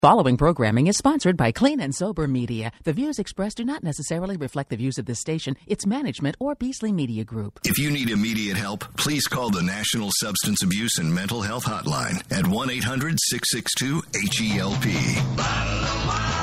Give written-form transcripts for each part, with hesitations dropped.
Following programming is sponsored by Clean and Sober Media. The views expressed do not necessarily reflect the views of this station, its management, or Beasley Media Group. If you need immediate help, please call the National Substance Abuse and Mental Health Hotline at 1-800-662-HELP.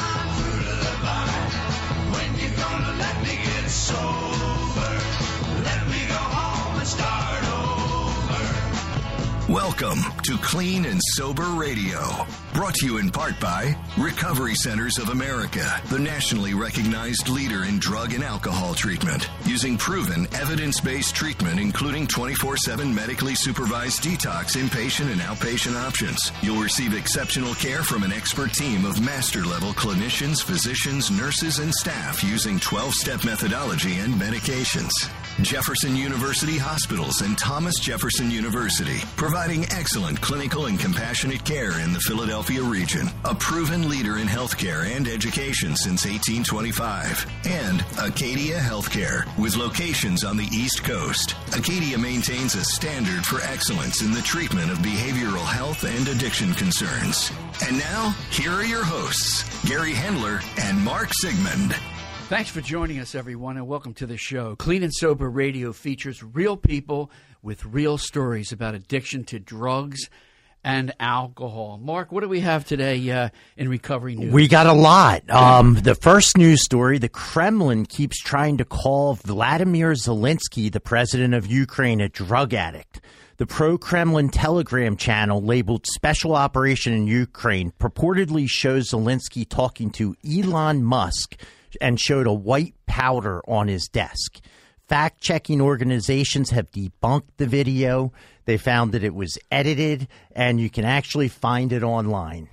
Welcome to Clean and Sober Radio, brought to you in part by Recovery Centers of America, the nationally recognized leader in drug and alcohol treatment, using proven evidence-based treatment, including 24/7 medically supervised detox, inpatient and outpatient options. You'll receive exceptional care from an expert team of master-level clinicians, physicians, nurses, and staff using 12-step methodology and medications. Jefferson University Hospitals and Thomas Jefferson University, providing excellent clinical and compassionate care in the Philadelphia region. A proven leader in healthcare and education since 1825. And Acadia Healthcare, with locations on the East Coast. Acadia maintains a standard for excellence in the treatment of behavioral health and addiction concerns. And now, here are your hosts, Gary Hendler and Mark Sigmund. Thanks for joining us, everyone, and welcome to the show. Clean and Sober Radio features real people with real stories about addiction to drugs and alcohol. Mark, what do we have today in recovery news? We got a lot. The first news story, the Kremlin keeps trying to call Vladimir Zelensky, the president of Ukraine, a drug addict. The pro-Kremlin Telegram channel labeled Special Operation in Ukraine purportedly shows Zelensky talking to Elon Musk and showed a white powder on his desk. Fact-checking organizations have debunked the video. They found that it was edited, and you can actually find it online.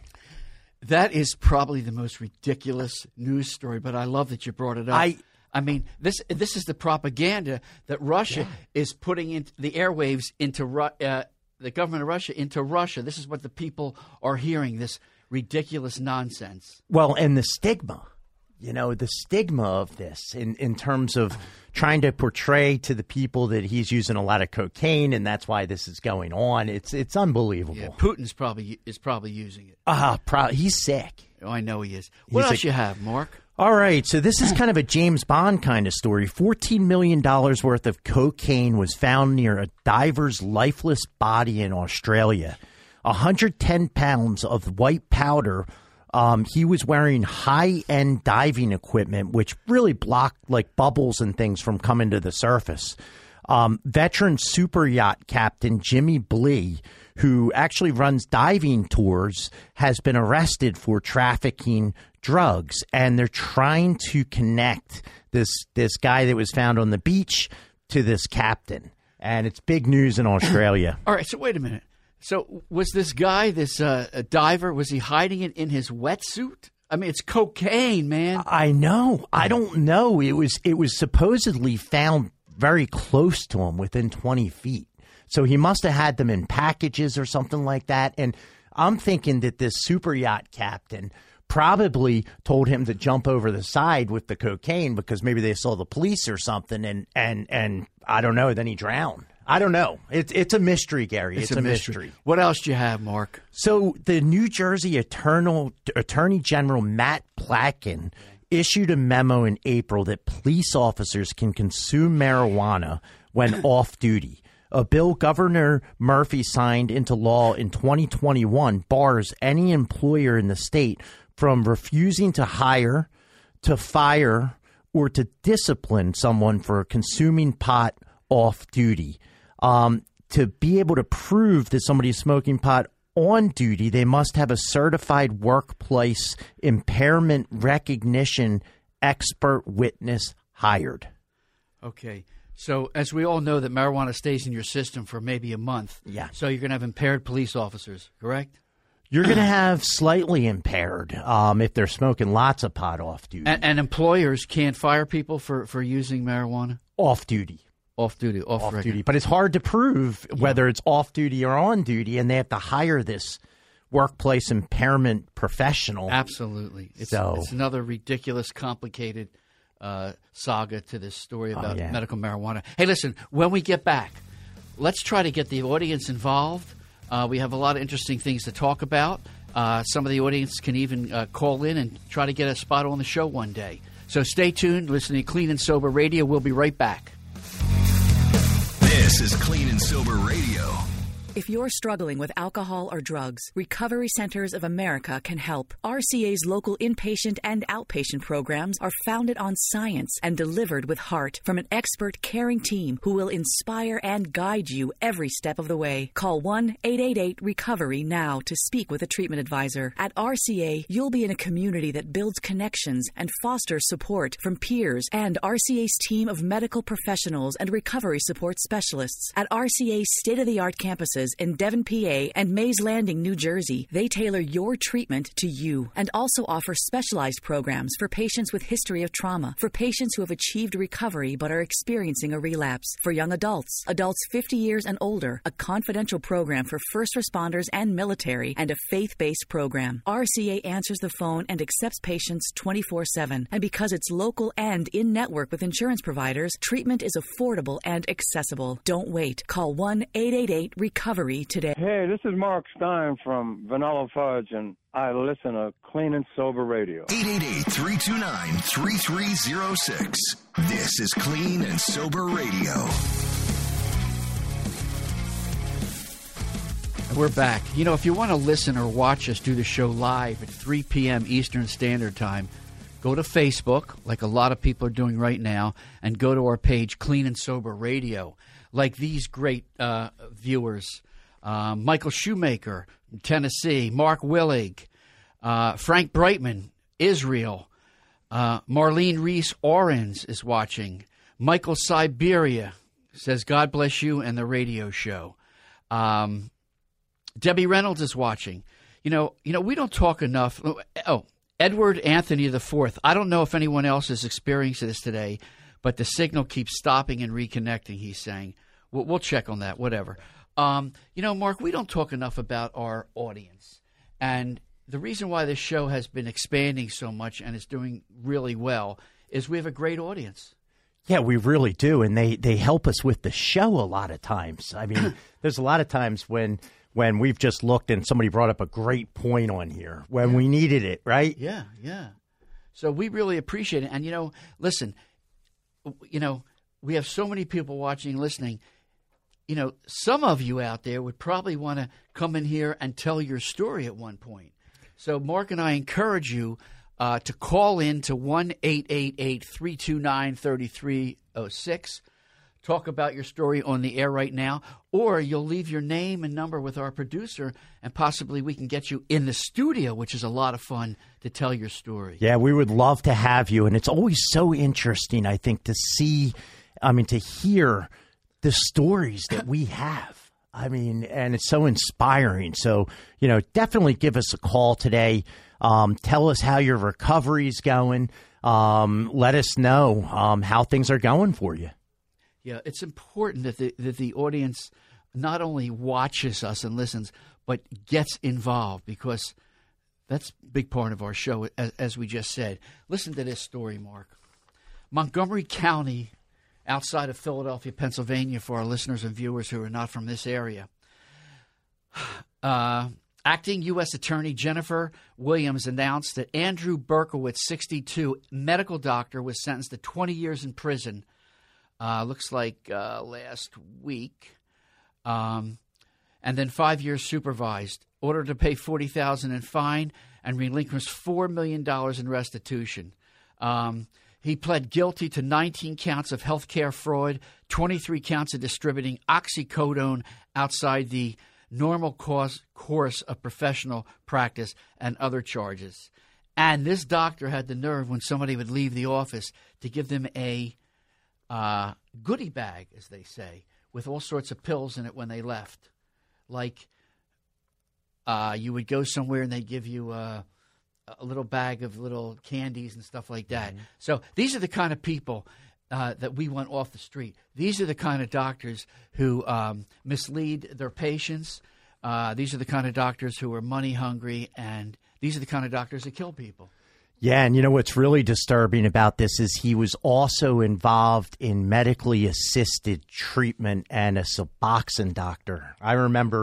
That is probably the most ridiculous news story, but I love that you brought it up. I mean, this is the propaganda that Russia is putting into the airwaves into the government of Russia into Russia. This is what the people are hearing, this ridiculous nonsense. Well, and the stigma. You know, the stigma of this in terms of trying to portray to the people that he's using a lot of cocaine and that's why this is going on. It's unbelievable. Yeah, Putin's probably using it. He's sick. Oh, I know he is. What else you have, Mark? All right, so this is kind of a James Bond kind of story. $14 million worth of cocaine was found near a diver's lifeless body in Australia. 110 pounds of white powder. He was wearing high-end diving equipment, which really blocked like bubbles and things from coming to the surface. Veteran super yacht captain Jimmy Blee, who actually runs diving tours, has been arrested for trafficking drugs, and they're trying to connect this guy that was found on the beach to this captain, and it's big news in Australia. All right, so wait a minute. So was this guy, this diver, was he hiding it in his wetsuit? I mean, it's cocaine, man. I know. I don't know. It was supposedly found very close to him, within 20 feet. So he must have had them in packages or something like that. And I'm thinking that this super yacht captain probably told him to jump over the side with the cocaine because maybe they saw the police or something. And I don't know. Then he drowned. I don't know. It's a mystery, Gary. It's a mystery. What else do you have, Mark? So the New Jersey Attorney General Matt Platkin issued a memo in April that police officers can consume marijuana when off duty. A bill Governor Murphy signed into law in 2021 bars any employer in the state from refusing to hire, to fire, or to discipline someone for consuming pot off duty. To be able to prove that somebody is smoking pot on duty, they must have a certified workplace impairment recognition expert witness hired. Okay. So as we all know that marijuana stays in your system for maybe a month. Yeah. So you're going to have impaired police officers, correct? You're going to have slightly impaired if they're smoking lots of pot off duty. And employers can't fire people for using marijuana? Off duty. Off duty. Off duty. But it's hard to prove whether it's off duty or on duty, and they have to hire this workplace impairment professional. Absolutely. It's another ridiculous, complicated saga to this story about medical marijuana. Hey, listen, when we get back, let's try to get the audience involved. We have a lot of interesting things to talk about. Some of the audience can even call in and try to get a spot on the show one day. So stay tuned, listening to Clean and Sober Radio. We'll be right back. This is Clean and Sober Radio. If you're struggling with alcohol or drugs, Recovery Centers of America can help. RCA's local inpatient and outpatient programs are founded on science and delivered with heart from an expert, caring team who will inspire and guide you every step of the way. Call 1-888-RECOVERY now to speak with a treatment advisor. At RCA, you'll be in a community that builds connections and fosters support from peers and RCA's team of medical professionals and recovery support specialists. At RCA's state-of-the-art campuses in Devon, PA, and Mays Landing, New Jersey, they tailor your treatment to you and also offer specialized programs for patients with history of trauma, for patients who have achieved recovery but are experiencing a relapse, for young adults, adults 50 years and older, a confidential program for first responders and military, and a faith-based program. RCA answers the phone and accepts patients 24/7. And because it's local and in-network with insurance providers, treatment is affordable and accessible. Don't wait. Call 1-888-RECOVERY today. Hey, this is Mark Stein from Vanilla Fudge, and I listen to Clean and Sober Radio. 888-329-3306. This is Clean and Sober Radio. We're back. You know, if you want to listen or watch us do the show live at 3 p.m. Eastern Standard Time, go to Facebook, like a lot of people are doing right now, and go to our page, Clean and Sober Radio. Like these great viewers, Michael Shoemaker, Tennessee, Mark Willig, Frank Brightman, Israel, Marlene Reese Orens is watching, Michael Siberia says, God bless you and the radio show. Debbie Reynolds is watching. You know, we don't talk enough. Oh, Edward Anthony IV. I don't know if anyone else is experiencing this today, but the signal keeps stopping and reconnecting, he's saying. We'll check on that, whatever. Mark, we don't talk enough about our audience. And the reason why this show has been expanding so much and is doing really well is we have a great audience. Yeah, we really do. And they help us with the show a lot of times. I mean, there's a lot of times when we've just looked and somebody brought up a great point on here when we needed it, right? Yeah. So we really appreciate it. And, listen, we have so many people watching and listening. Some of you out there would probably want to come in here and tell your story at one point. So Mark and I encourage you to call in to 1-888-329-3306. Talk about your story on the air right now, or you'll leave your name and number with our producer, and possibly we can get you in the studio, which is a lot of fun to tell your story. Yeah, we would love to have you, and it's always so interesting, I think, to hear the stories that we have. I mean, and it's so inspiring. So, definitely give us a call today. Tell us how your recovery's going. Let us know how things are going for you. Yeah, it's important that the audience not only watches us and listens, but gets involved, because that's a big part of our show, as we just said. Listen to this story, Mark. Montgomery County, outside of Philadelphia, Pennsylvania, for our listeners and viewers who are not from this area. Acting U.S. Attorney Jennifer Williams announced that Andrew Berkowitz, 62, medical doctor, was sentenced to 20 years in prison. Looks like last week, and then 5 years supervised, ordered to pay $40,000 in fine and relinquish $4 million in restitution. He pled guilty to 19 counts of healthcare fraud, 23 counts of distributing oxycodone outside the normal course of professional practice, and other charges. And this doctor had the nerve, when somebody would leave the office, to give them a goodie bag, as they say, with all sorts of pills in it when they left. Like you would go somewhere and they'd give you a little bag of little candies and stuff like that. Mm-hmm. So these are the kind of people that we want off the street. These are the kind of doctors who mislead their patients. These are the kind of doctors who are money hungry, and these are the kind of doctors that kill people. Yeah, and what's really disturbing about this is he was also involved in medically assisted treatment and a Suboxone doctor. I remember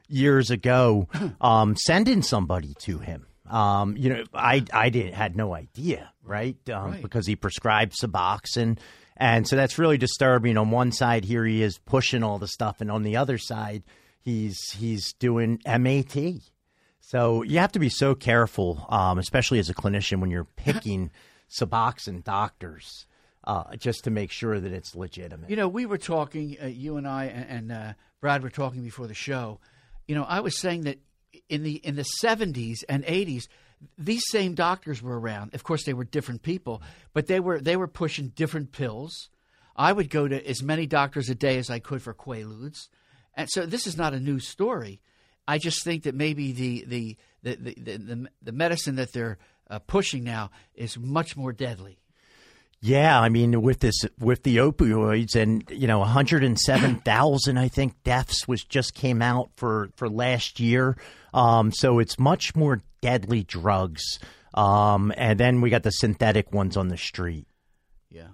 years ago, sending somebody to him. I had no idea, right? Because he prescribed Suboxone. And so that's really disturbing. On one side, here he is pushing all the stuff, and on the other side, he's doing MAT. So you have to be so careful, especially as a clinician, when you're picking Suboxone doctors, just to make sure that it's legitimate. We were talking, you and I and Brad were talking before the show. I was saying that in the 70s and 80s, these same doctors were around. Of course, they were different people, but they were pushing different pills. I would go to as many doctors a day as I could for Quaaludes, and so this is not a new story. I just think that maybe the medicine that they're pushing now is much more deadly. Yeah, I mean, with the opioids, and 107,000, I think, deaths just came out for last year. So it's much more deadly drugs. And then we got the synthetic ones on the street. Yeah.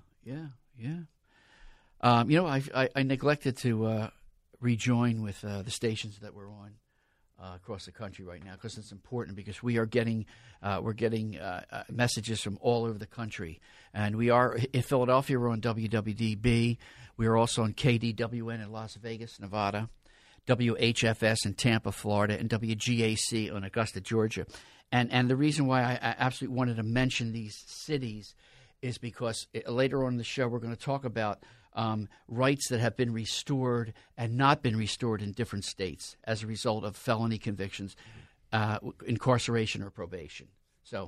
I neglected to rejoin with the stations that we're on across the country right now, because it's important, because we're getting messages from all over the country. And we are in Philadelphia, we're on WWDB. We are also on KDWN in Las Vegas, Nevada, WHFS in Tampa, Florida, and WGAC on Augusta, Georgia. And the reason why I absolutely wanted to mention these cities is because later on in the show we're going to talk about rights that have been restored and not been restored in different states as a result of felony convictions, incarceration or probation. So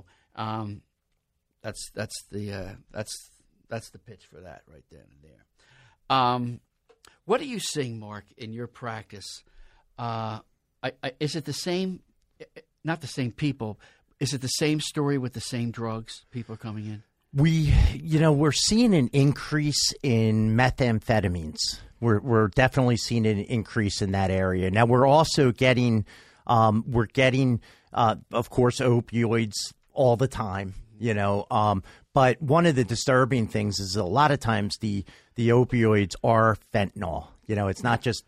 that's the pitch for that right then and there. What are you seeing, Mark, in your practice? Is it the same? Not the same people. Is it the same story with the same drugs? People are coming in. We're seeing an increase in methamphetamines. We're definitely seeing an increase in that area. Now we're also getting, of course, opioids all the time. But one of the disturbing things is a lot of times the opioids are fentanyl. It's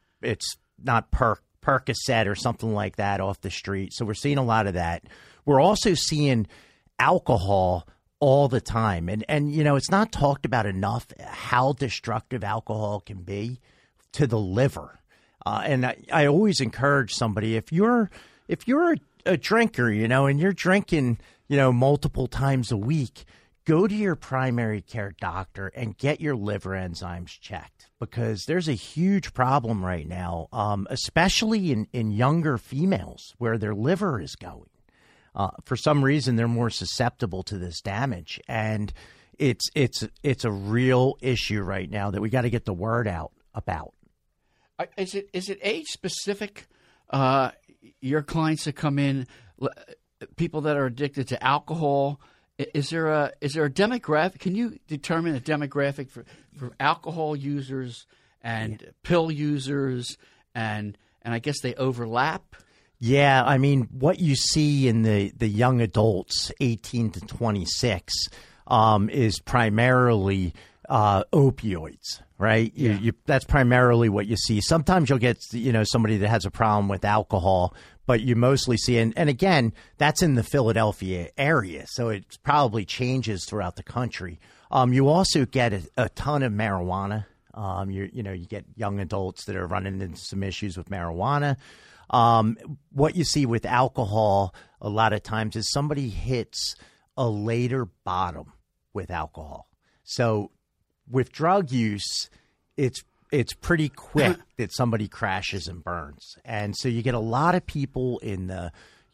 not Percocet or something like that off the street. So we're seeing a lot of that. We're also seeing alcohol all the time. And it's not talked about enough how destructive alcohol can be to the liver. And I always encourage somebody, if you're a drinker, and you're drinking, multiple times a week, go to your primary care doctor and get your liver enzymes checked, because there's a huge problem right now, especially in younger females where their liver is going. For some reason, they're more susceptible to this damage, and it's a real issue right now that we got to get the word out about. Is it age specific? Your clients that come in, people that are addicted to alcohol. Is there a demographic? Can you determine a demographic for alcohol users and pill users, and I guess they overlap? Yeah, I mean, what you see in the young adults, 18 to 26, is primarily opioids, right? Yeah. That's primarily what you see. Sometimes you'll get, somebody that has a problem with alcohol, but you mostly see, and again, that's in the Philadelphia area, so it probably changes throughout the country. You also get a ton of marijuana. You get young adults that are running into some issues with marijuana. What you see with alcohol a lot of times is somebody hits a later bottom with alcohol. So with drug use, it's pretty quick that somebody crashes and burns. And so you get a lot of people in the,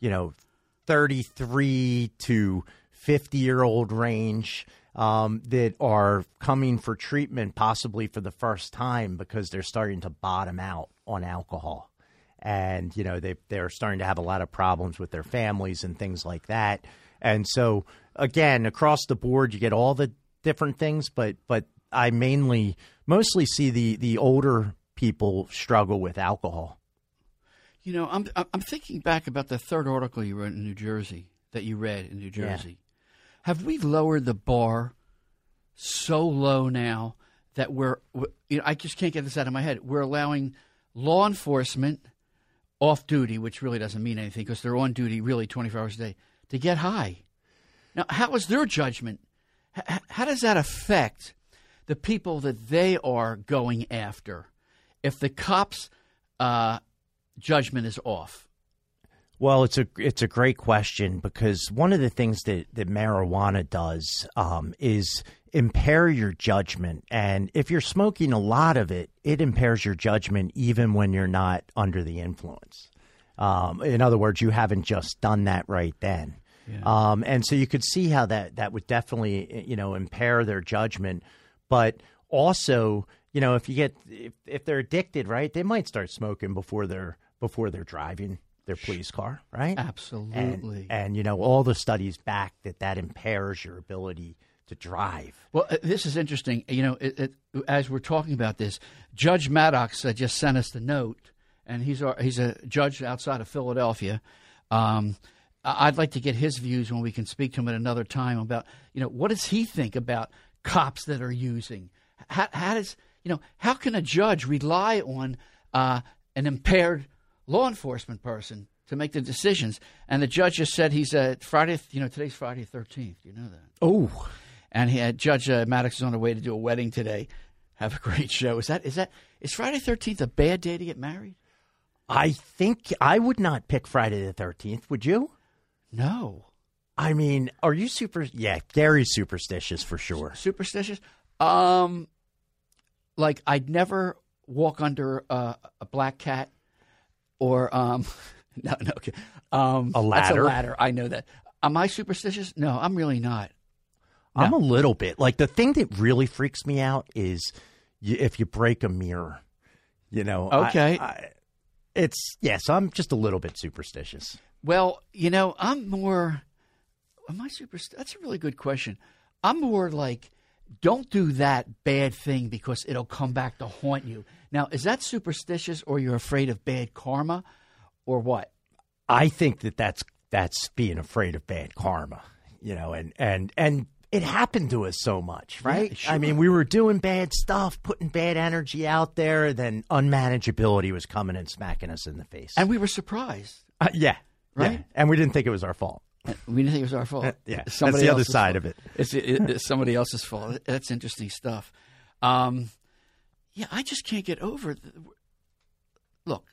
33 to 50-year-old range that are coming for treatment possibly for the first time because they're starting to bottom out on alcohol. And, they're starting to have a lot of problems with their families and things like that. And so, again, across the board, you get all the different things, but I mostly see the older people struggle with alcohol. I'm thinking back about the third article you wrote in New Jersey, that you read in New Jersey. Yeah. Have we lowered the bar so low now that I just can't get this out of my head. We're allowing law enforcement, off duty, which really doesn't mean anything because they're on duty really 24 hours a day, to get high. Now, how is their judgment? How does that affect the people that they are going after if the cops' judgment is off? Well, it's a great question because one of the things that marijuana does is impair your judgment. And if you're smoking a lot of it, it impairs your judgment even when you're not under the influence. In other words, you haven't just done that right then. Yeah. And so you could see how that would definitely, impair their judgment. But also, if they're addicted, right, they might start smoking before they're driving their police car, right? Absolutely. And all the studies back that impairs your ability to drive. Well, this is interesting. As we're talking about this, Judge Maddox just sent us the note, and he's a judge outside of Philadelphia. I'd like to get his views when we can speak to him at another time about, what does he think about cops that are using? How can a judge rely on an impaired law enforcement person to make the decisions? And the judge just said he's Friday. Today's Friday the 13th. You know that. Oh, and Judge Maddox is on the way to do a wedding today. Have a great show. Is Friday the 13th a bad day to get married? I think I would not pick Friday the 13th. Would you? No. I mean, are you Yeah, Gary's superstitious for sure. Superstitious? Like I'd never walk under a black cat or no. Okay. A ladder. That's a ladder. I know that. Am I superstitious? No, I'm really not. No. I'm a little bit. Like the thing that really freaks me out is if you break a mirror. Okay. So I'm just a little bit superstitious. Well, I'm more. Am I superstitious? That's a really good question. I'm more like, don't do that bad thing because it'll come back to haunt you. Now, is that superstitious, or you're afraid of bad karma, or what? I think that's being afraid of bad karma. And it happened to us so much, right? Yeah, sure. I mean, we were doing bad stuff, putting bad energy out there, then unmanageability was coming and smacking us in the face. And we were surprised. Yeah. Right? Yeah. And we didn't think it was our fault. We didn't think it was our fault. Yeah. That's the other side of it. It's somebody else's fault. That's interesting stuff. Yeah, I just can't get over it. Look,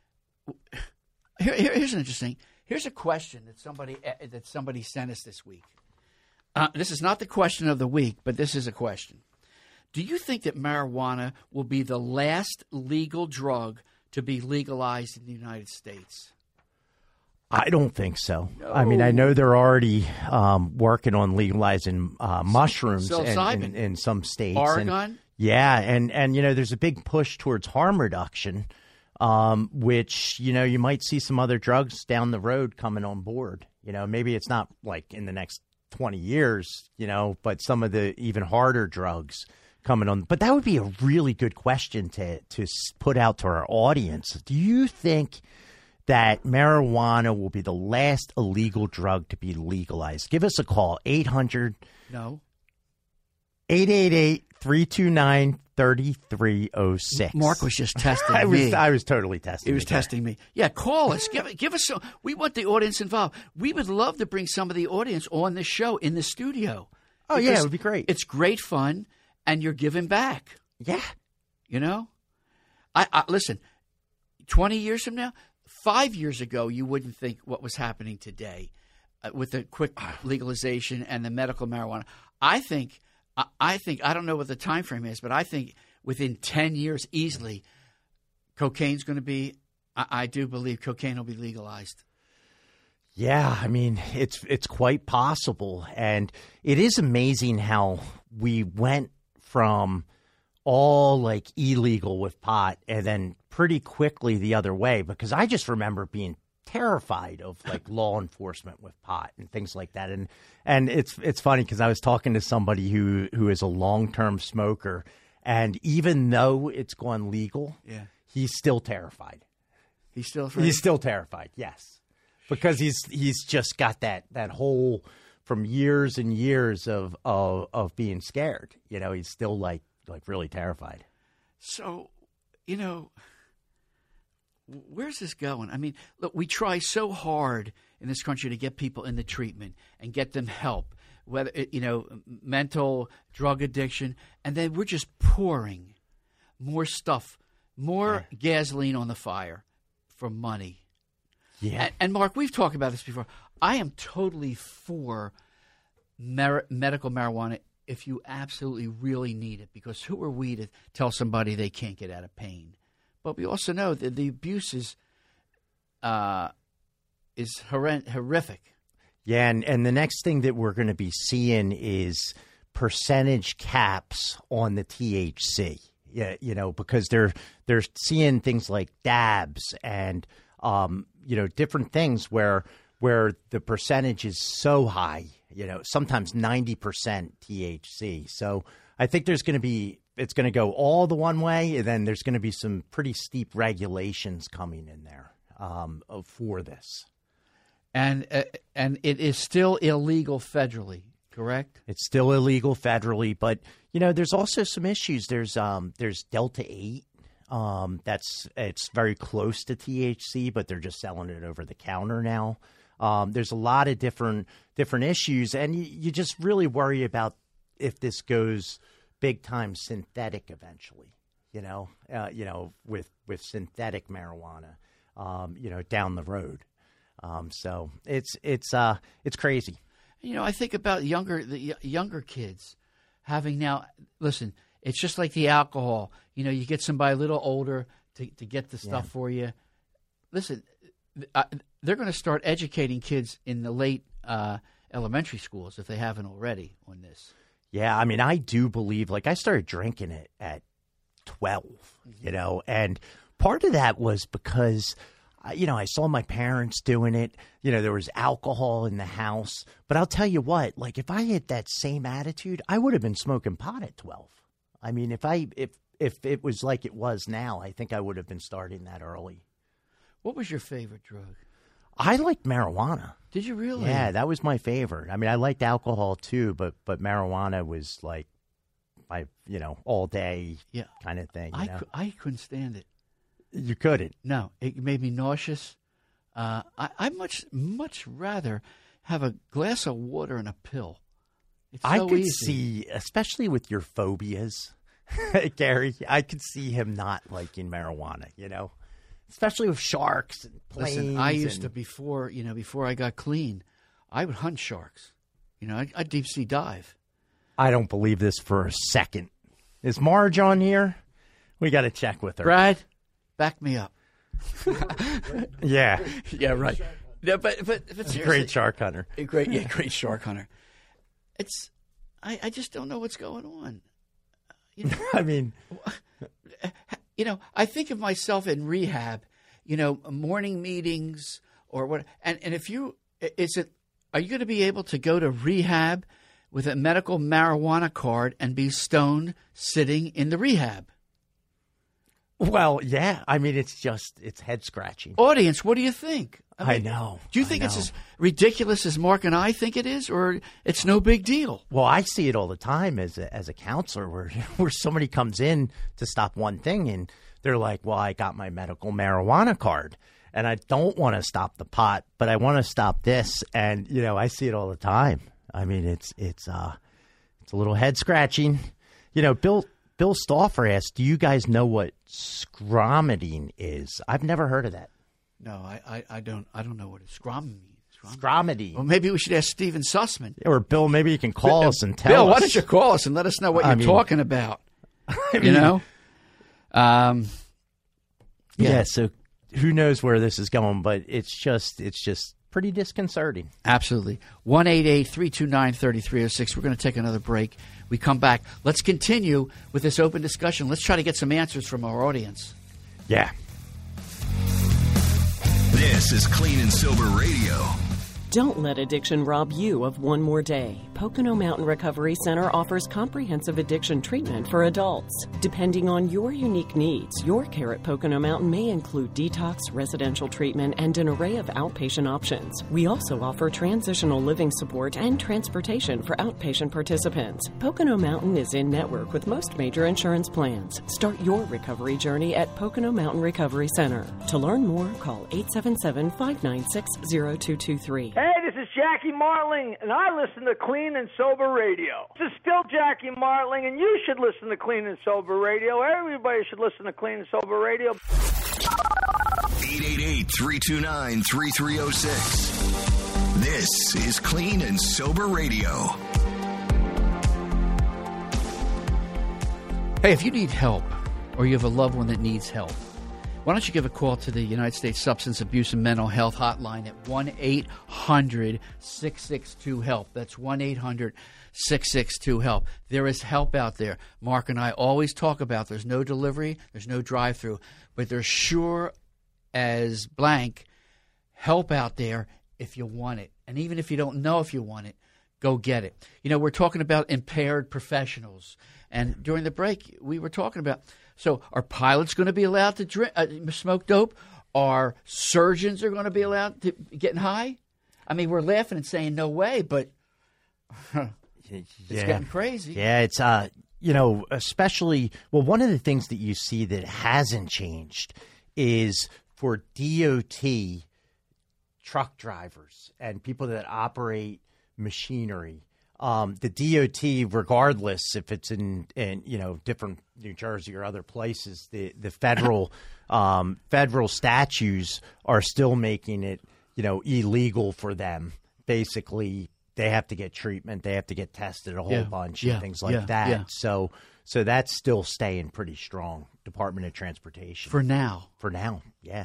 here's a question that somebody sent us this week. This is not the question of the week, but this is a question. Do you think that marijuana will be the last legal drug to be legalized in the United States? I don't think so. No. I mean, I know they're already working on legalizing mushrooms in some states. Oregon? And there's a big push towards harm reduction, which, you might see some other drugs down the road coming on board. Maybe it's not like in the next 20 years, but some of the even harder drugs coming on. But that would be a really good question to put out to our audience. Do you think that marijuana will be the last illegal drug to be legalized? Give us a call, 800 No. 888-329-3306. Mark was just testing me. I was totally testing. He was testing me. Yeah, call us. Give us some. We want the audience involved. We would love to bring some of the audience on this show in the studio. Oh, yeah, it would be great. It's great fun, and you're giving back. Yeah. I listen, 20 years from now, 5 years ago, you wouldn't think what was happening today with the quick legalization and the medical marijuana. I think, I don't know what the time frame is, but I think within 10 years easily, cocaine's going to be, I do believe cocaine will be legalized. Yeah, I mean, it's quite possible. And it is amazing how we went from all like illegal with pot and then pretty quickly the other way, because I just remember being terrified of like law enforcement with pot and things like that. And it's funny because I was talking to somebody who is a long-term smoker, and even though it's gone legal, he's still terrified. He's still afraid? He's still terrified, yes. Because he's just got that whole from years and years of being scared. He's still like really terrified. So, where's this going? I mean, look, we try so hard in this country to get people into treatment and get them help, whether mental, drug addiction, and then we're just pouring more stuff, more gasoline on the fire for money. Yeah. And Mark, we've talked about this before. I am totally for medical marijuana if you absolutely really need it, because who are we to tell somebody they can't get out of pain? But we also know that the abuse is horrific. Yeah, and the next thing that we're going to be seeing is percentage caps on the THC. Yeah, because they're seeing things like dabs and different things where the percentage is so high, sometimes 90% THC. So I think it's going to go all the one way, and then there's going to be some pretty steep regulations coming in there for this. And it is still illegal federally, correct? It's still illegal federally, but there's also some issues. There's Delta 8. It's very close to THC, but they're just selling it over the counter now. There's a lot of different issues, and you just really worry about if this goes big time synthetic eventually. With synthetic marijuana, down the road. So it's crazy. I think about the younger kids having now. Listen, it's just like the alcohol. You get somebody a little older to get the stuff for you. Listen, they're going to start educating kids in the late elementary schools if they haven't already on this. Yeah, I mean, I do believe. Like, I started drinking it at 12. And part of that was because. I saw my parents doing it. There was alcohol in the house. But I'll tell you what, like, if I had that same attitude, I would have been smoking pot at 12. I mean, if it was like it was now, I think I would have been starting that early. What was your favorite drug? I liked marijuana. Did you really? Yeah, that was my favorite. I mean, I liked alcohol too, but marijuana was like my, all day kind of thing. I couldn't stand it. You couldn't? No, it made me nauseous. I much rather have a glass of water and a pill. It's so I could easy. see, especially with your phobias, Gary, I could see him not liking marijuana, especially with sharks and planes. Listen, I used to, before I got clean, I would hunt sharks. I'd deep sea dive. I don't believe this for a second. Is Marge on here? We got to check with her. Brad? Back me up. Yeah, right. Yeah, but seriously, great shark hunter. Great shark hunter. It's I just don't know what's going on. I mean, I think of myself in rehab. Morning meetings or what, and if are you going to be able to go to rehab with a medical marijuana card and be stoned sitting in the rehab? Well, yeah. I mean, it's head scratching. Audience, what do you think? I know. Do you think it's as ridiculous as Mark and I think it is, or it's no big deal? Well, I see it all the time as a counselor where somebody comes in to stop one thing and they're like, well, I got my medical marijuana card and I don't want to stop the pot, but I want to stop this. And, I see it all the time. I mean, it's a little head scratching. Bill Stauffer asked, do you guys know what scromiting is? I've never heard of that. No, I don't know what scromiting means. Scromiting. Well, maybe we should ask Steven Sussman. Or Bill, maybe you can call us and tell us. Bill, why don't you call us and let us know what you're talking about? Yeah, so who knows where this is going, but it's just pretty disconcerting. Absolutely. 1-888-329-3306. We're going to take another break. We come back. Let's continue with this open discussion. Let's try to get some answers from our audience. Yeah. This is Clean and Sober Radio. Don't let addiction rob you of one more day. Pocono Mountain Recovery Center offers comprehensive addiction treatment for adults. Depending on your unique needs, your care at Pocono Mountain may include detox, residential treatment, and an array of outpatient options. We also offer transitional living support and transportation for outpatient participants. Pocono Mountain is in network with most major insurance plans. Start your recovery journey at Pocono Mountain Recovery Center. To learn more, call 877-596-0223. Hey, this is Jackie Martling, and I listen to Clean and Sober Radio. This is still Jackie Martling, and you should listen to Clean and Sober Radio. Everybody should listen to Clean and Sober Radio. 888-329-3306. This is Clean and Sober Radio. Hey, if you need help or you have a loved one that needs help, why don't you give a call to the United States Substance Abuse and Mental Health Hotline at 1-800-662-HELP. That's 1-800-662-HELP. There is help out there. Mark and I always talk about there's no delivery, there's no drive-through, but there's sure as blank help out there if you want it. And even if you don't know if you want it, go get it. You know, we're talking about impaired professionals. And during the break, we were talking about, so are pilots going to be allowed to drink, smoke dope? Are surgeons are going to be allowed to get high? I mean, we're laughing and saying no way, but it's getting crazy. Yeah, it's, especially, well, one of the things that you see that hasn't changed is for DOT truck drivers and people that operate machinery. The DOT, regardless if it's in different New Jersey or other places, the federal federal statutes are still making it illegal for them. Basically, they have to get treatment, they have to get tested a whole bunch and things like that. Yeah. So that's still staying pretty strong. Department of Transportation for now. Yeah.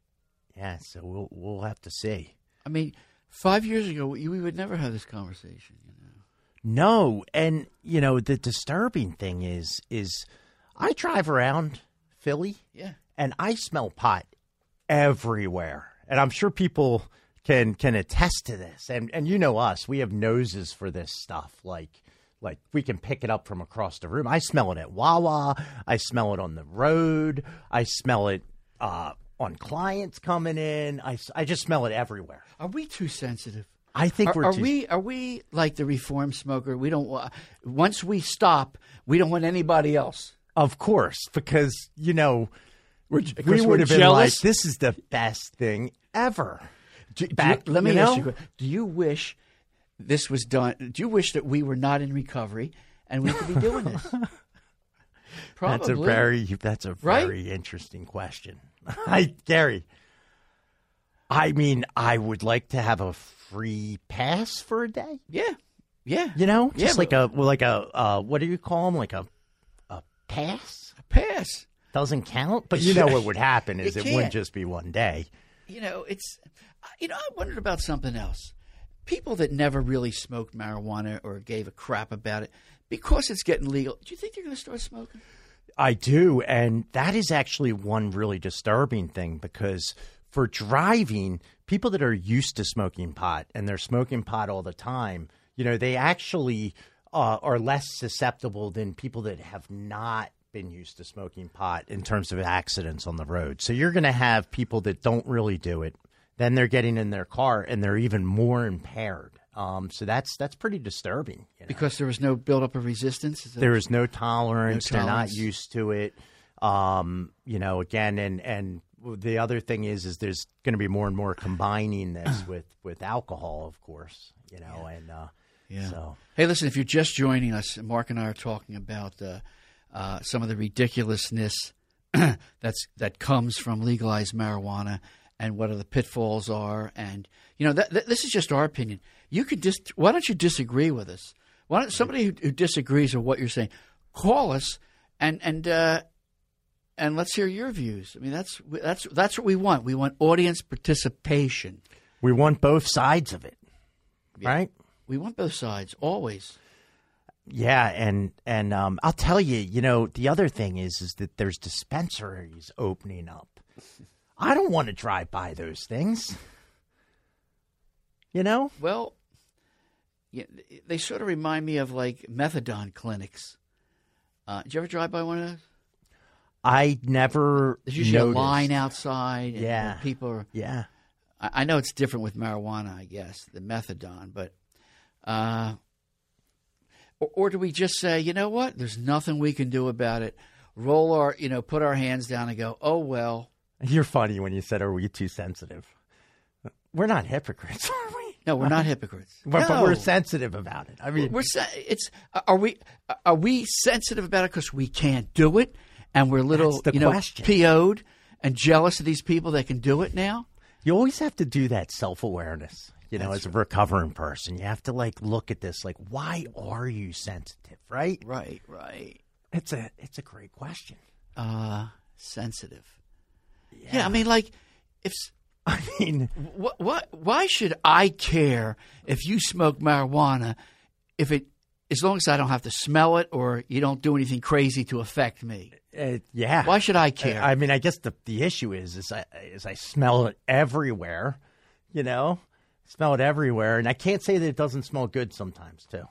So we'll have to see. I mean, 5 years ago, we would never have this conversation. No, and the disturbing thing is I drive around Philly, and I smell pot everywhere, and I'm sure people can attest to this. And us, we have noses for this stuff. Like we can pick it up from across the room. I smell it at Wawa. I smell it on the road. I smell it on clients coming in. I just smell it everywhere. Are we too sensitive? I think are we like the reform smoker? We don't once we stop, we don't want anybody else. Of course, because we would have been like, this is the best thing ever. Let me ask you: do you wish this was done? Do you wish that we were not in recovery and we could be doing this? Probably. That's a very interesting question. Gary, I mean, I would like to have a free pass for a day. Yeah. Like a what do you call them? Like a pass? A pass doesn't count, but what would happen is it wouldn't just be one day. I wondered about something else. People that never really smoked marijuana or gave a crap about it, because it's getting legal, do you think they're going to start smoking? I do, and that is actually one really disturbing thing, because for driving, people that are used to smoking pot and they're smoking pot all the time, they actually are less susceptible than people that have not been used to smoking pot in terms of accidents on the road. So you're going to have people that don't really do it. Then they're getting in their car and they're even more impaired. So that's pretty disturbing. Because there was no buildup of resistance? There is no tolerance. They're not used to it. Again, and the other thing is there's going to be more and more combining this with alcohol, of course, So. Hey, listen, if you're just joining us, Mark and I are talking about some of the ridiculousness that comes from legalized marijuana and what the pitfalls are. And, this is just our opinion. You could why don't you disagree with us? Why don't somebody who disagrees with what you're saying, call us and let's hear your views. I mean, that's what we want. We want audience participation. We want both sides of it, right? We want both sides always. Yeah, and I'll tell you, the other thing is that there's dispensaries opening up. I don't want to drive by those things. Well, they sort of remind me of like methadone clinics. Did you ever drive by one of those? I never. There's usually noticed. a line outside. Yeah. And people are. Yeah. I know it's different with marijuana, I guess, the methadone, but. Or do we just say, you know what? There's nothing we can do about it. Put our hands down and go, oh, well. You're funny when you said, are we too sensitive? We're not hypocrites, are we? No, we're not hypocrites. But we're sensitive about it. I mean, are we sensitive about it because we can't do it, and we're little, PO'd and jealous of these people that can do it now? You always have to do that self-awareness. As a recovering person, you have to look at this. Why are you sensitive? Right. It's a great question. Sensitive. Yeah. I mean, why should I care if you smoke marijuana as long as I don't have to smell it or you don't do anything crazy to affect me? Yeah. Why should I care? I mean, I guess the issue is I smell it everywhere. Smell it everywhere, and I can't say that it doesn't smell good sometimes too.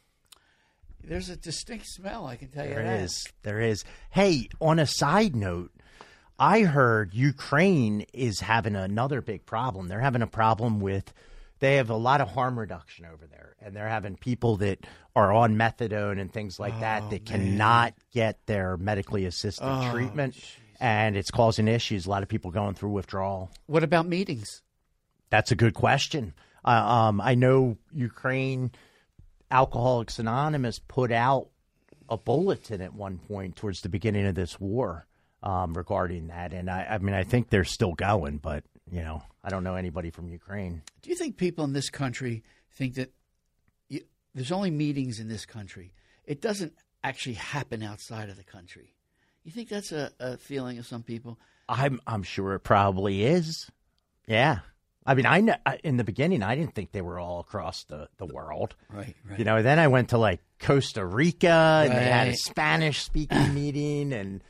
There's a distinct smell, I can tell you that. There is. Hey, on a side note, I heard Ukraine is having another big problem. They're having a problem they have a lot of harm reduction over there, and they're having people that are on methadone and things like that cannot get their medically assisted treatment, and it's causing issues. A lot of people going through withdrawal. What about meetings? That's a good question. I know Ukraine Alcoholics Anonymous put out a bulletin at one point towards the beginning of this war regarding that. And I think they're still going, but, I don't know anybody from Ukraine. Do you think people in this country think that there's only meetings in this country? It doesn't actually happen outside of the country. You think that's a feeling of some people? I'm sure it probably is. Yeah. I mean, in the beginning, I didn't think they were all across the world. Right. Then I went to Costa Rica and they had a Spanish speaking meeting and,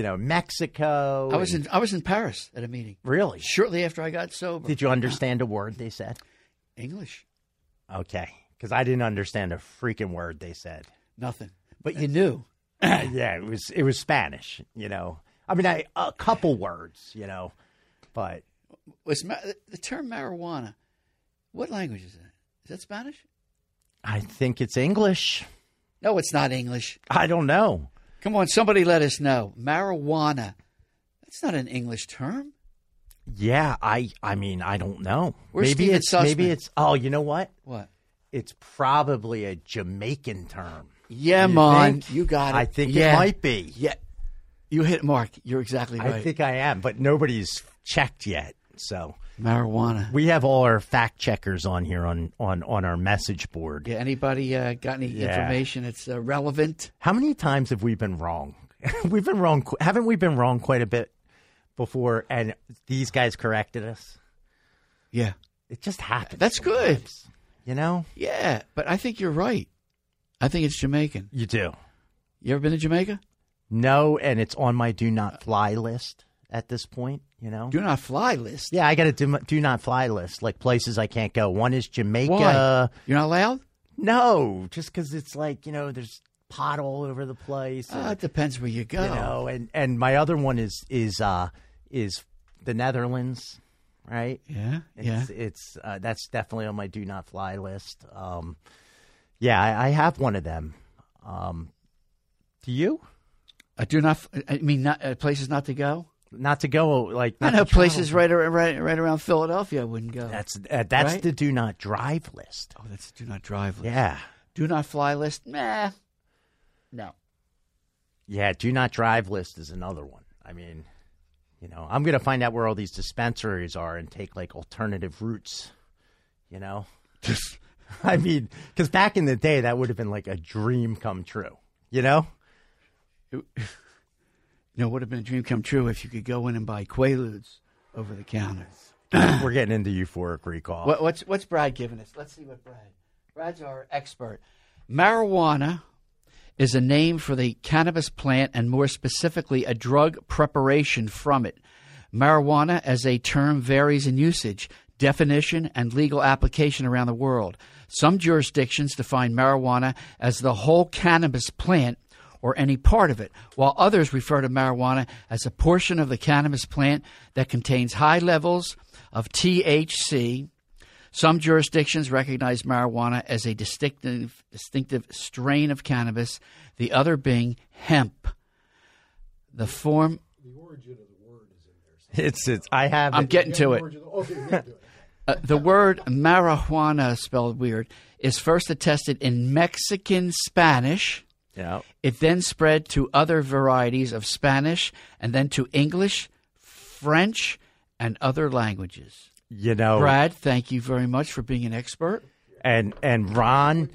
Mexico. I was in Paris at a meeting. Really? Shortly after I got sober. Did you understand a word they said? English. Okay. Because I didn't understand a freaking word they said. Nothing. But you knew. Yeah, it was Spanish, I mean, a couple words, but. The term marijuana, what language is that? Is that Spanish? I think it's English. No, it's not English. I don't know. Come on, somebody let us know. Marijuana, that's not an English term. Yeah, I mean, I don't know. Maybe it's. Oh, you know what? What? It's probably a Jamaican term. Yeah, man, you got it. I think it might be. Yeah, you hit Mark. You're exactly right. I think I am, but nobody's checked yet. So marijuana. We have all our fact checkers on here on our message board. Yeah. Anybody got any information that's relevant? How many times have we been wrong? We've been wrong. Haven't we been wrong quite a bit before? And these guys corrected us. Yeah. It just happens. That's sometimes. Good. Yeah, but I think you're right. I think it's Jamaican. You do. You ever been to Jamaica? No, and it's on my do not fly list at this point. Do not fly list? Yeah, I got a do not fly list, places I can't go. One is Jamaica. Why? You're not allowed? No, just because it's there's pot all over the place. It depends where you go. And my other one is the Netherlands, right? Yeah, It's that's definitely on my do not fly list. I have one of them. Do you? Places not to go? Not to go, I know places right around Philadelphia I wouldn't go. That's right? the do not drive list. Oh, that's the do not drive list. Yeah. Do not fly list? Nah. No. Yeah, do not drive list is another one. I mean, I'm going to find out where all these dispensaries are and take alternative routes, I mean, because back in the day, that would have been a dream come true, It would have been a dream come true if you could go in and buy Quaaludes over the counter. We're getting into euphoric recall. What's Brad giving us? Let's see what Brad's our expert. Marijuana is a name for the cannabis plant and more specifically a drug preparation from it. Marijuana as a term varies in usage definition, and legal application around the world. Some jurisdictions define marijuana as the whole cannabis plant or any part of it, while others refer to marijuana as a portion of the cannabis plant that contains high levels of THC. Some jurisdictions recognize marijuana as a distinctive strain of cannabis, the other being hemp. The origin of the word is in there. I'm getting to it. The word marijuana, spelled weird, is first attested in Mexican Spanish. Yeah. It then spread to other varieties of Spanish and then to English, French, and other languages. You know, Brad, thank you very much for being an expert. And Ron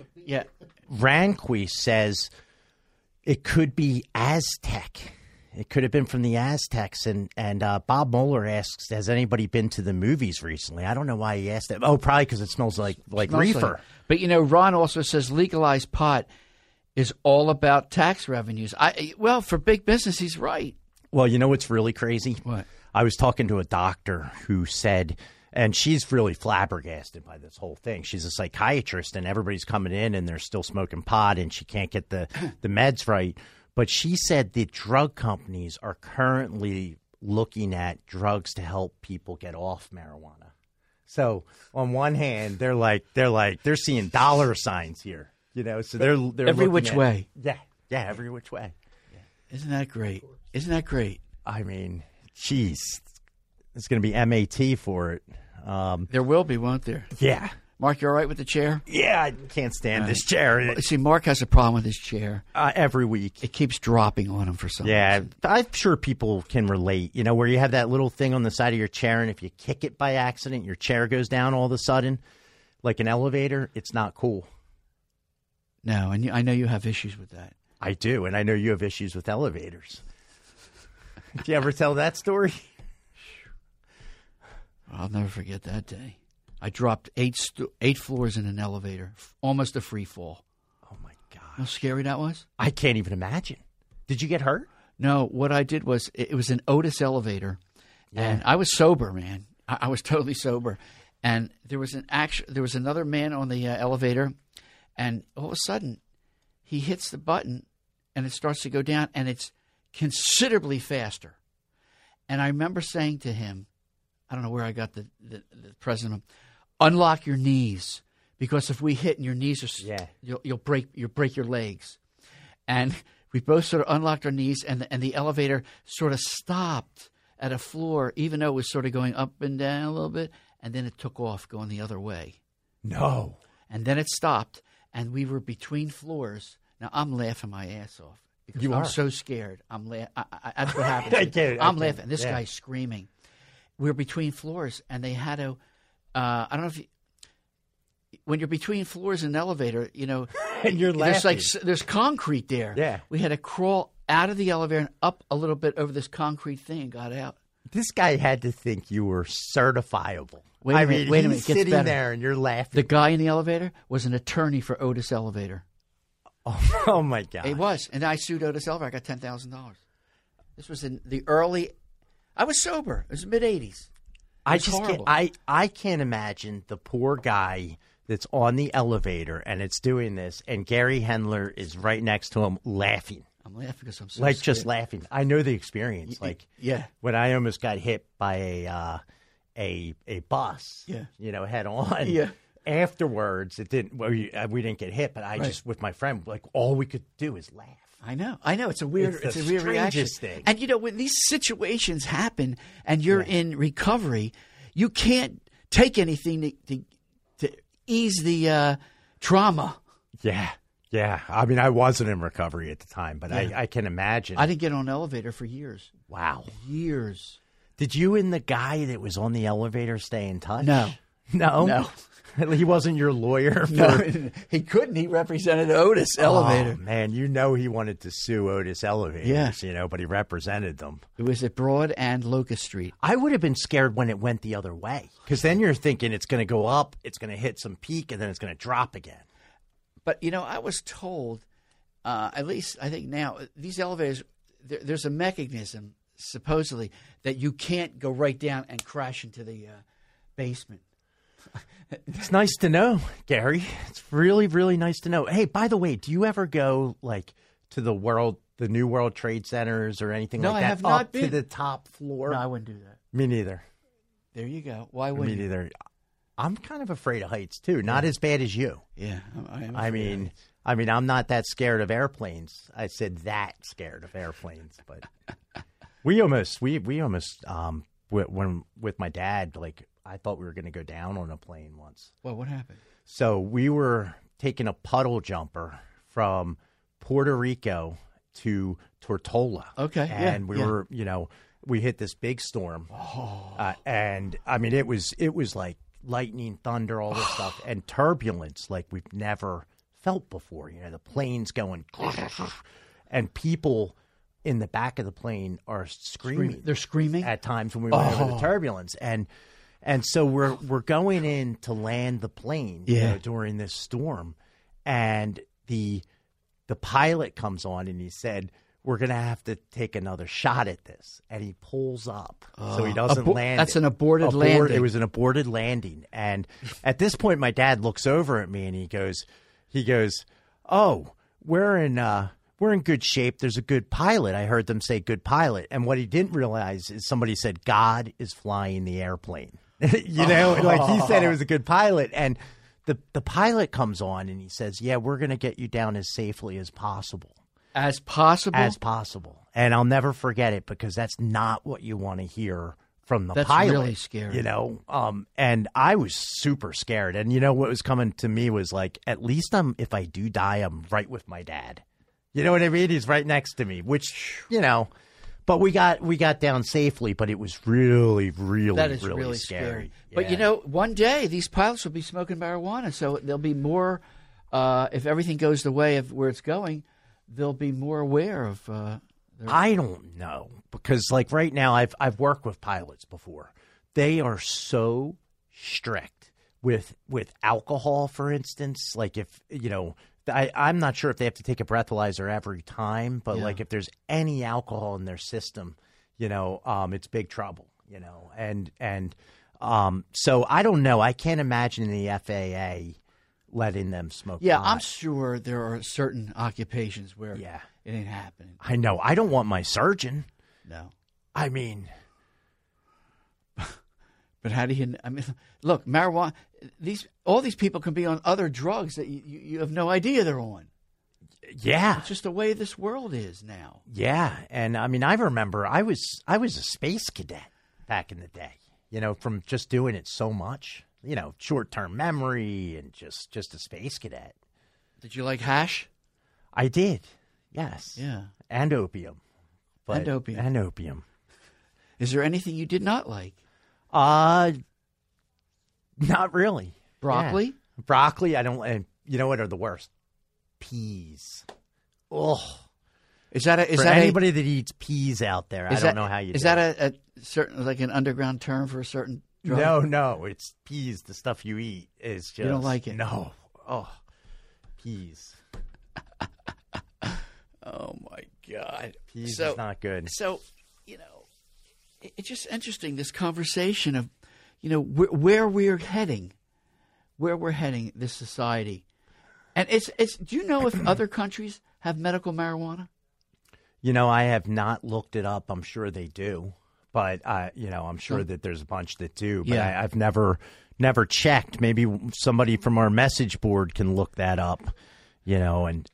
Ranquist says it could be Aztec. It could have been from the Aztecs. And Bob Moeller asks, has anybody been to the movies recently? I don't know why he asked that. Oh, probably because it smells like reefer. But, you know, Ron also says legalized pot is all about tax revenues. Well, for big business, he's right. Well, you know what's really crazy? What? I was talking to a doctor who said, and she's really flabbergasted by this whole thing. She's a psychiatrist, and everybody's coming in, and they're still smoking pot, and she can't get the meds right. But she said the drug companies are currently looking at drugs to help people get off marijuana. So on one hand, they're seeing dollar signs here, you know. So they're every which way. Yeah, every which way. Yeah. Isn't that great? Isn't that great? I mean, geez, it's going to be MAT for it. There will be, won't there? Yeah. Mark, you all right with the chair? Yeah, I can't stand this chair. See, Mark has a problem with his chair. Every week. It keeps dropping on him for some reason. I'm sure people can relate. You know, where you have that little thing on the side of your chair, and if you kick it by accident, your chair goes down all of a sudden, like an elevator. It's not cool. No, and I know you have issues with that. I do, and I know you have issues with elevators. Did you ever tell that story? I'll never forget that day. I dropped 8 floors in an elevator, almost a free fall. Oh, my God. How scary that was? I can't even imagine. Did you get hurt? No, what I did was, it was an Otis elevator, and I was sober, man. I was totally sober. And there was another man on the elevator, and all of a sudden, he hits the button, and it starts to go down, and it's considerably faster. And I remember saying to him, I don't know where I got the president, unlock your knees, because if we hit and your knees are, you'll break your legs. And we both sort of unlocked our knees, and the elevator sort of stopped at a floor, even though it was sort of going up and down a little bit, and then it took off going the other way. No. And then it stopped, and we were between floors. Now, I'm laughing my ass off because I'm so scared. I'm laughing. That's what happened. I'm laughing. This guy's screaming. We were between floors, and they had to I don't know if when you're between floors in an elevator, you know, and you're laughing. There's concrete there. Yeah. We had to crawl out of the elevator and up a little bit over this concrete thing and got out. This guy had to think you were certifiable. Wait a minute. He's sitting there and you're laughing. The guy in the elevator was an attorney for Otis Elevator. Oh my God. It was. And I sued Otis Elevator. I got $10,000. This was in the early – I was sober. It was mid-'80s. I can't imagine the poor guy that's on the elevator and it's doing this, and Gary Hendler is right next to him laughing. I'm laughing because I'm so like scared. Just laughing. I know the experience. Like when I almost got hit by a bus, you know, head on. Yeah. Afterwards, it didn't. Well, we didn't get hit, but I just with my friend, like all we could do is laugh. I know. It's a weird reaction. Thing. And you know, when these situations happen and you're in recovery, you can't take anything to ease the trauma. Yeah. I mean, I wasn't in recovery at the time, but I can imagine. I didn't get on an elevator for years. Wow. Years. Did you and the guy that was on the elevator stay in touch? No. He wasn't your lawyer? No, he couldn't. He represented Otis Elevator. Oh, man, you know he wanted to sue Otis Elevators, you know, but he represented them. It was at Broad and Locust Street. I would have been scared when it went the other way, because then you're thinking it's going to go up, it's going to hit some peak, and then it's going to drop again. But, you know, I was told, at least I think now, these elevators, there's a mechanism, supposedly, that you can't go right down and crash into the basement. It's nice to know, Gary. It's really, really nice to know. Hey, by the way, do you ever go like to the New World Trade Centers or anything like that? No, I have not up been to the top floor. No, I wouldn't do that. Me neither. There you go. Why wouldn't Me you? neither. I'm kind of afraid of heights too. Not as bad as you. Yeah, I mean, I'm not that scared of airplanes. I said that scared of airplanes, but we almost when with my dad, like I thought we were going to go down on a plane once. Well, what happened? So we were taking a puddle jumper from Puerto Rico to Tortola. Okay, and we were, we hit this big storm, and I mean it was like lightning, thunder, all this stuff, and turbulence like we've never felt before. The plane's going, and people in the back of the plane are screaming. They're screaming at times when we went over the turbulence, and so we're going in to land the plane during this storm, and the pilot comes on and he said, we're going to have to take another shot at this. And he pulls up so he doesn't land. That's an aborted landing. It was an aborted landing. And at this point, my dad looks over at me and he goes, oh, we're in good shape. There's a good pilot. I heard them say good pilot. And what he didn't realize is somebody said, God is flying the airplane. Like he said it was a good pilot. And the pilot comes on and he says, yeah, we're going to get you down as safely as possible. As possible? As possible. And I'll never forget it because that's not what you want to hear from the pilot. That's really scary. And I was super scared. And what was coming to me was like, at least if I do die, I'm right with my dad. You know what I mean? He's right next to me, which, but we got down safely, but it was really, really, that is really scary. Yeah. But, one day these pilots will be smoking marijuana, so they'll be more, if everything goes the way of where it's going, they'll be more aware of. I don't know because, like right now, I've worked with pilots before. They are so strict with alcohol, for instance. Like if I'm not sure if they have to take a breathalyzer every time, but like if there's any alcohol in their system, it's big trouble. So I don't know. I can't imagine the FAA letting them smoke pot. I'm sure there are certain occupations where it ain't happening. I know. I don't want my surgeon. No. I mean. But how do you – look, marijuana – all these people can be on other drugs that you have no idea they're on. Yeah. It's just the way this world is now. Yeah. And, I remember I was a space cadet back in the day, from just doing it so much. Short-term memory and just a space cadet. Did you like hash? I did, yes. Yeah. And opium. And opium. Is there anything you did not like? Not really. Broccoli? Yeah. Broccoli, I don't – and you know what are the worst? Peas. Ugh. Is that anybody that eats peas out there, I don't know how you do it. Is that a certain – like an underground term for a certain – No, it's peas. The stuff you eat is just... You don't like it? No. Oh, peas. Oh, my God. Peas is not good. So, it's just interesting, this conversation of, where we're heading, this society. And it's. Do you know if other countries have medical marijuana? I have not looked it up. I'm sure they do. But, I'm sure that there's a bunch that do. But I've never checked. Maybe somebody from our message board can look that up, and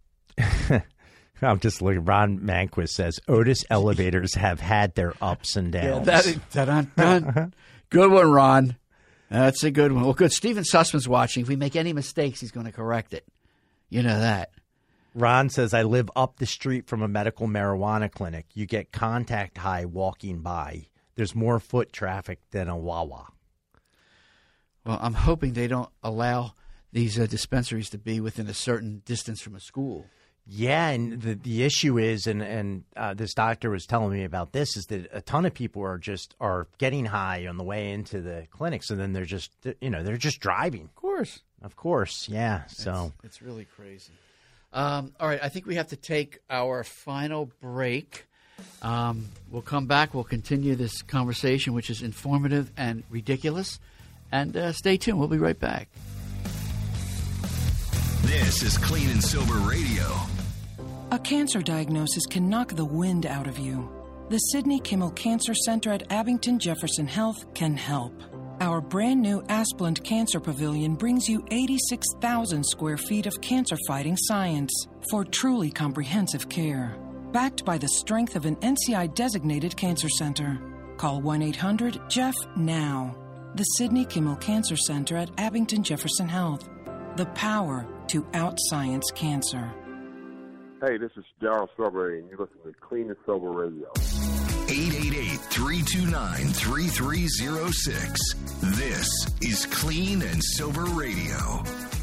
I'm just looking. Ron Manquist says, Otis elevators have had their ups and downs. Yeah, good one, Ron. That's a good one. Well, good. Stephen Sussman's watching. If we make any mistakes, he's going to correct it. You know that. Ron says, I live up the street from a medical marijuana clinic. You get contact high walking by. There's more foot traffic than a Wawa. Well, I'm hoping they don't allow these dispensaries to be within a certain distance from a school. Yeah, and the issue is, and this doctor was telling me about this, is that a ton of people are getting high on the way into the clinics, and then they're just driving. Of course, yeah. So it's really crazy. All right, I think we have to take our final break. We'll come back. We'll continue this conversation, which is informative and ridiculous. And stay tuned. We'll be right back. This is Clean and Sober Radio. A cancer diagnosis can knock the wind out of you. The Sidney Kimmel Cancer Center at Abington Jefferson Health can help. Our brand new Asplund Cancer Pavilion brings you 86,000 square feet of cancer-fighting science for truly comprehensive care. Backed by the strength of an NCI-designated cancer center. Call 1-800-JEFF now. The Sidney Kimmel Cancer Center at Abington Jefferson Health. The power to out-science cancer. Hey, this is Daryl Strawberry, and you're listening to Clean and Sober Radio. 888-329-3306. This is Clean and Sober Radio.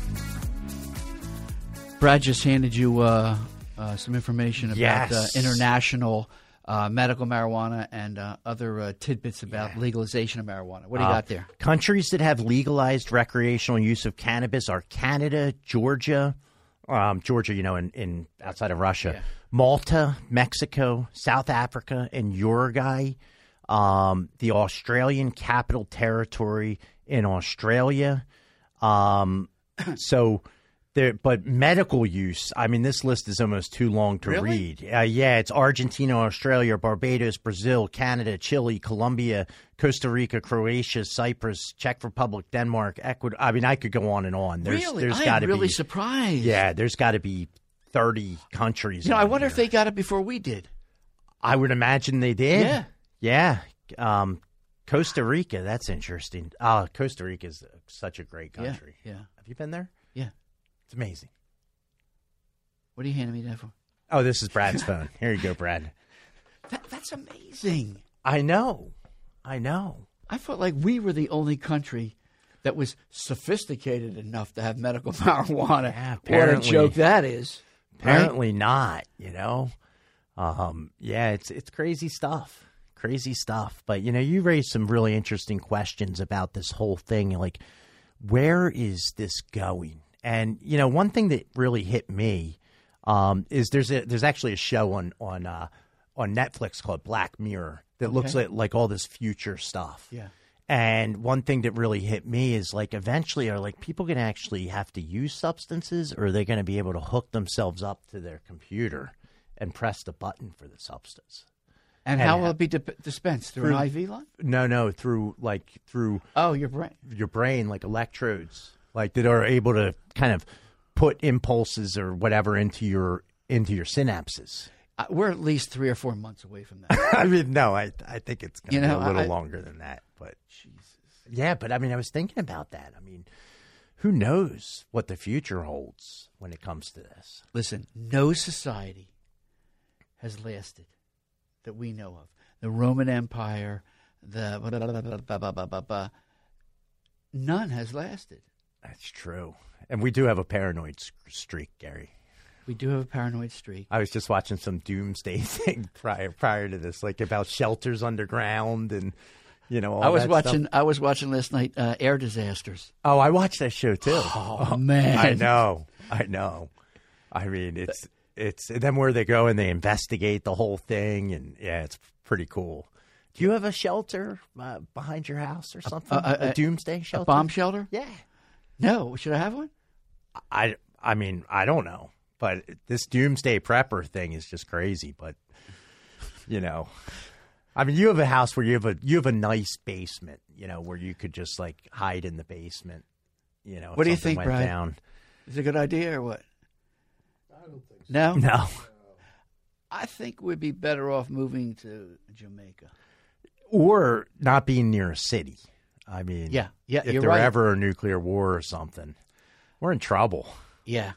Brad just handed you some information about international medical marijuana and other tidbits about legalization of marijuana. What do you got there? Countries that have legalized recreational use of cannabis are Canada, Georgia, in outside of Russia, Malta, Mexico, South Africa, and Uruguay. The Australian Capital Territory in Australia. But medical use, I mean, this list is almost too long to read. It's Argentina, Australia, Barbados, Brazil, Canada, Chile, Colombia, Costa Rica, Croatia, Cyprus, Czech Republic, Denmark, Ecuador. I mean, I could go on and on. There's I'm really surprised. Yeah, there's got to be 30 countries. I wonder if they got it before we did. I would imagine they did. Yeah. Costa Rica, that's interesting. Costa Rica is such a great country. Yeah. Have you been there? Yeah. It's amazing. What are you handing me that for? Oh, this is Brad's phone. Here you go, Brad. That's amazing. I know. I felt like we were the only country that was sophisticated enough to have medical marijuana. Yeah, what a joke that is. Apparently not, it's crazy stuff. Crazy stuff. But, you raised some really interesting questions about this whole thing. Like, where is this going? And, one thing that really hit me is there's actually a show on Netflix called Black Mirror that looks at like all this future stuff. Yeah. And one thing that really hit me is like eventually are like people going to actually have to use substances, or are they going to be able to hook themselves up to their computer and press the button for the substance? And how will it be dispensed? Through an IV line? No, through your brain. Your brain, like electrodes, like that are able to kind of put impulses or whatever into your synapses. We're at least 3 or 4 months away from that. I mean, no, I think it's going to be a little longer than that. But Jesus, yeah. But I mean, I was thinking about that. I mean, who knows what the future holds when it comes to this? Listen, no society has lasted that we know of. The Roman Empire, none has lasted. That's true. And we do have a paranoid streak, Gary. We do have a paranoid streak. I was just watching some doomsday thing prior to this, like about shelters underground and, all I was that watching. stuff. I was watching last night air disasters. Oh, I watched that show too. Oh man, I know. I mean, it's then where they go and they investigate the whole thing, and it's pretty cool. Do you have a shelter behind your house or something? A doomsday shelter? A bomb shelter? Yeah. No. Should I have one? I mean, I don't know. But this doomsday prepper thing is just crazy. But, I mean, you have a house where you have a nice basement, where you could just like hide in the basement. What do you think, Brian? Down. Is it a good idea or what? I don't think so. No? No. I think we'd be better off moving to Jamaica. Or not being near a city. I mean, yeah, if you're there right. ever a nuclear war or something, we're in trouble. Yeah.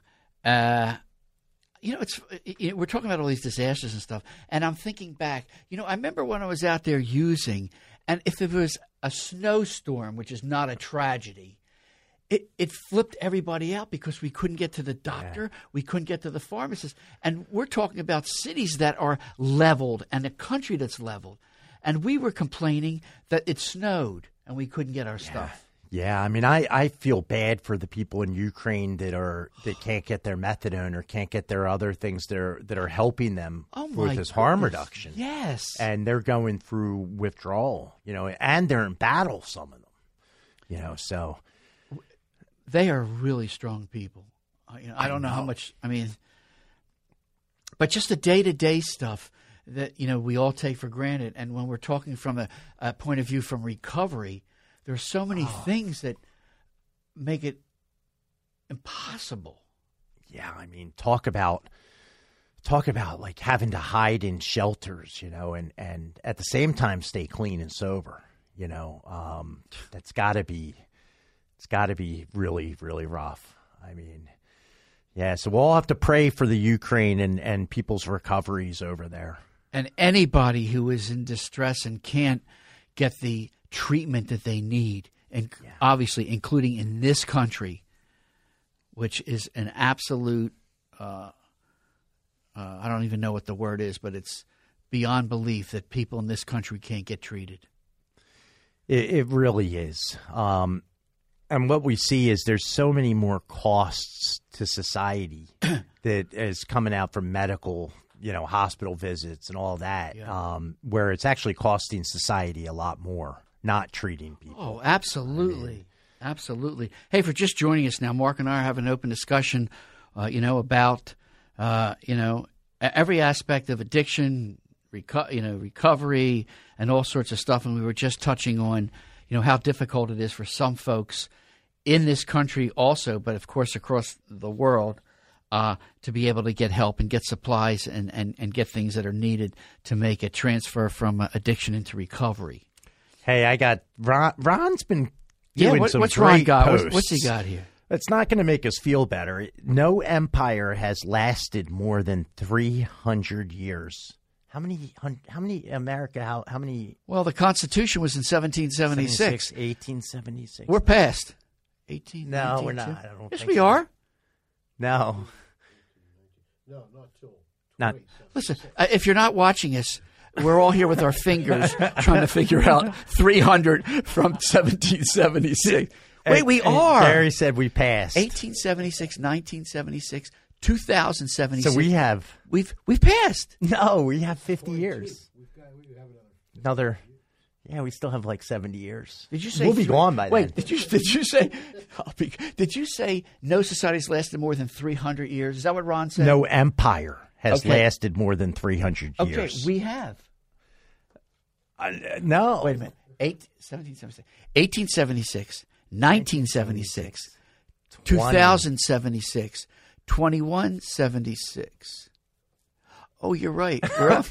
We're talking about all these disasters and stuff, and I'm thinking back. I remember when I was out there using, and if it was a snowstorm, which is not a tragedy, it flipped everybody out because we couldn't get to the doctor, we couldn't get to the pharmacist, and we're talking about cities that are leveled and a country that's leveled, and we were complaining that it snowed and we couldn't get our stuff. Yeah, I mean, I feel bad for the people in Ukraine that can't get their methadone or can't get their other things that are helping them with this harm reduction. Yes, and they're going through withdrawal, and they're in battle. Some of them, So they are really strong people. I don't know how much. I mean, but just the day-to-day stuff that we all take for granted, and when we're talking from a point of view from recovery, there are so many things that make it impossible. Yeah, I mean, talk about like having to hide in shelters, and at the same time stay clean and sober. It's got to be really, really rough. I mean, yeah. So we'll all have to pray for the Ukraine and people's recoveries over there. And anybody who is in distress and can't get the treatment that they need, and obviously including in this country, which is an absolute, I don't even know what the word is, but it's beyond belief that people in this country can't get treated. It really is. And what we see is there's so many more costs to society that is coming out from medical, hospital visits and all that, where it's actually costing society a lot more, not treating people. Oh, absolutely. Absolutely. Hey, for just joining us now, Mark and I are having an open discussion, about, every aspect of addiction, recovery, and all sorts of stuff. And we were just touching on, how difficult it is for some folks in this country also, but of course across the world, to be able to get help and get supplies and get things that are needed to make a transfer from addiction into recovery. Hey, I got Ron's been doing some what's great Ron got? posts. What's he got here? It's not going to make us feel better. No empire has lasted more than 300 years. How many America? How many? Well, the Constitution was in 1776. 1876. We're past 18. No, we're not. I don't yes, think we so. are. No. No, not till. Not. Listen, if you're not watching us, we're all here with our fingers trying to figure out 300 from 1776. Wait, we are. Gary said we passed. 1876, 1976, 2076. So we have. We've passed. No, we have 50 years. We have Another. Yeah, we still have like 70 years. Did you say we'll be gone by then? Wait, did you say no society's lasted more than 300 years? Is that what Ron said? No empire has lasted more than 300 years. Okay, we have. No. Wait a minute. 1876, 1976, 2076, 2176. Oh, you're right. We're up.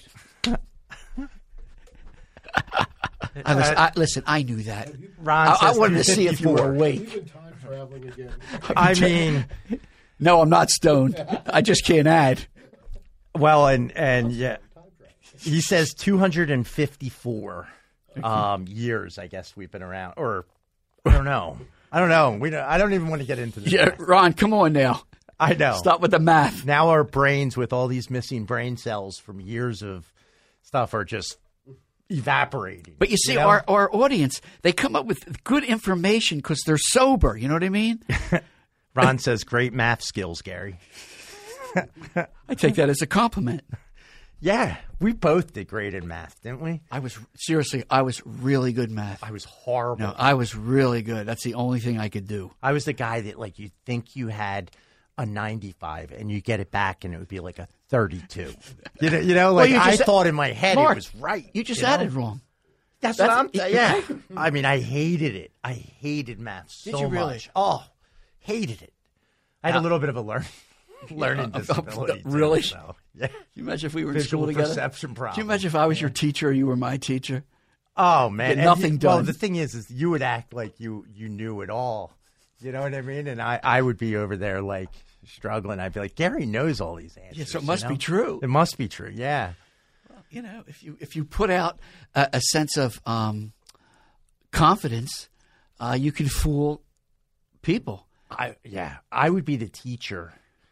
Listen, I knew that. Ron I wanted to see if you were awake. Even time traveling again. I mean, no, I'm not stoned. I just can't add. Well, and yeah, he says 254 years. I guess we've been around, or I don't know. I don't even want to get into this. Yeah, Ron, come on now. I know. Stop with the math. Now our brains, with all these missing brain cells from years of stuff, are just evaporating. But you see, our audience, they come up with good information because they're sober. You know what I mean? Ron says, great math skills, Gary. I take that as a compliment. Yeah, we both did great in math, didn't we? I was really good in math. I was horrible. No, I was really good. That's the only thing I could do. I was the guy that, like, you think you had a 95 and you get it back and it would be like a 32. I thought in my head, Mark, it was right. You just added wrong. That's what I'm saying. Yeah. I mean, I hated it. I hated math so Did you really? much. Oh, hated it. I had a little bit of a learning disability. Really? Too, so, yeah. Can you imagine if we were in Visual school together? Perception problem. Can you imagine if I was your teacher or you were my teacher? Oh, man. Nothing done. Well, the thing is you would act like you knew it all. You know what I mean? And I would be over there like struggling. I'd be like, Gary knows all these answers. Yeah, so it must be true. It must be true. Yeah. Well, if you put out a sense of confidence, you can fool people. I would be the teacher.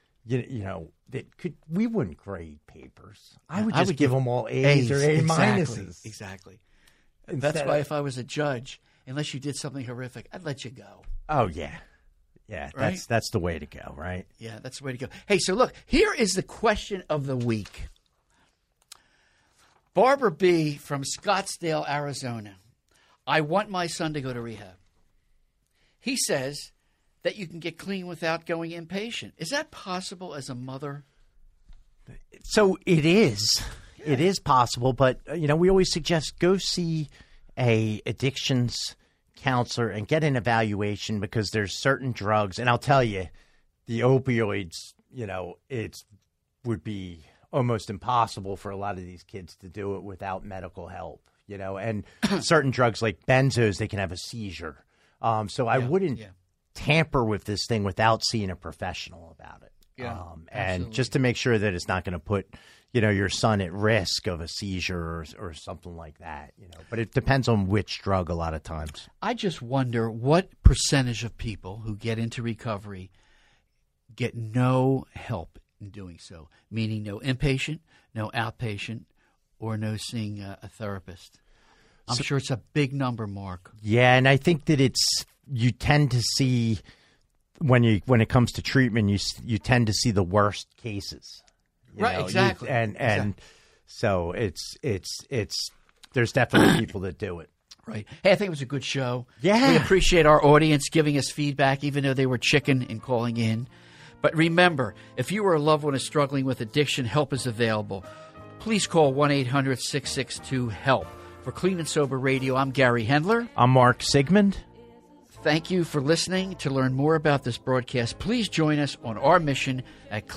We wouldn't grade papers. I would give them all A's or A minuses. Exactly. That's why if I was a judge, unless you did something horrific, I'd let you go. Oh, yeah. Yeah, right? That's the way to go, right? Yeah, that's the way to go. Hey, so look, here is the question of the week. Barbara B. from Scottsdale, Arizona. I want my son to go to rehab. He says that you can get clean without going inpatient. Is that possible as a mother? So it is. Yeah. It is possible, but we always suggest go see a addictions counselor and get an evaluation, because there's certain drugs, and I'll tell you, the opioids, it would be almost impossible for a lot of these kids to do it without medical help, and certain drugs like benzos, they can have a seizure. So I wouldn't tamper with this thing without seeing a professional about it. Yeah, and just to make sure that it's not going to put, your son at risk of a seizure or something like that, But it depends on which drug a lot of times. I just wonder what percentage of people who get into recovery get no help in doing so, meaning no inpatient, no outpatient, or no seeing a therapist. I'm sure it's a big number, Mark. Yeah, and I think that you tend to see when it comes to treatment, you tend to see the worst cases. Right, exactly. And so it's there's definitely people that do it. Right. Hey, I think it was a good show. Yeah. We appreciate our audience giving us feedback, even though they were chicken in calling in. But remember, if you or a loved one is struggling with addiction, help is available. Please call 1-800-662-HELP. For Clean and Sober Radio, I'm Gary Hendler. I'm Mark Sigmund. Thank you for listening. To learn more about this broadcast, please join us on our mission at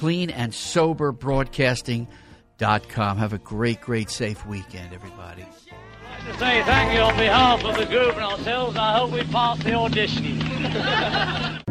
cleanandsoberbroadcasting.com. Have a great, great, safe weekend, everybody. I'd like to say thank you on behalf of the group and ourselves. I hope we pass the audition.